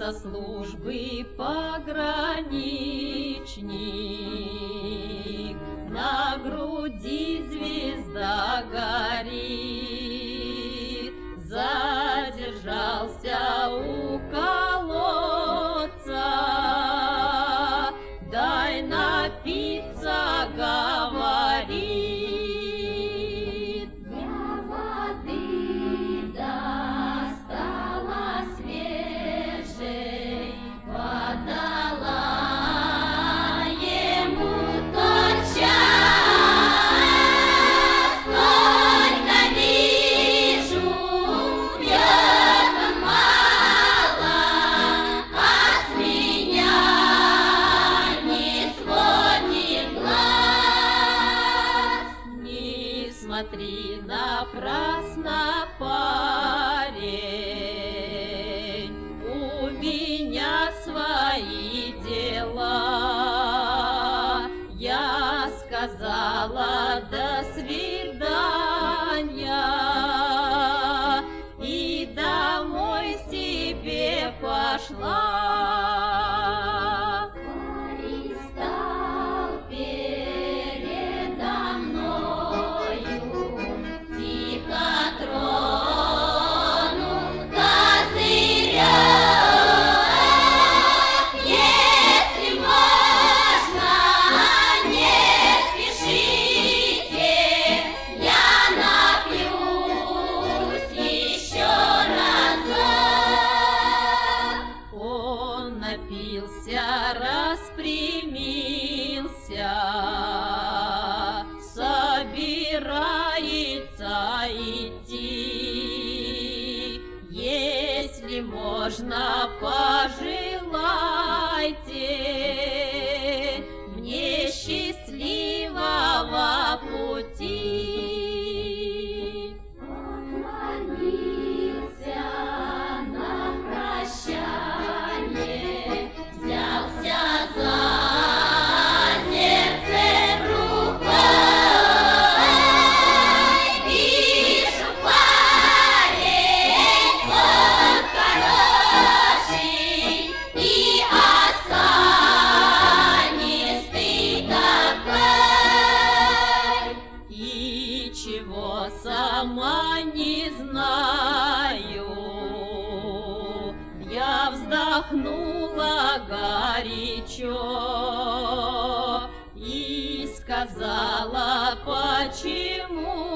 со службы пограничник, на груди звезда горит, задержался у колодца, дай напиться, говорит. Я воды достала свежей, подала ему тотчас. Только вижу, пьет он мало, а с меня не сводит глаз. Не смотри напрасно, парень, у меня свои дела. Я сказала до свидания и домой себе пошла. Парень стал передо мною, тихо тронул козырек. Если можно, не спешите, я напьюсь еще разок. Он напился, распрямился, собирается идти. Если можно, пожелайте мне счастливого пути. Поклонился на прощание, взялся за сердце рукой. Вижу, парень, он хороший и осанистый такой. И чего сама не знаю, я вздохнула горячо и сказала, почему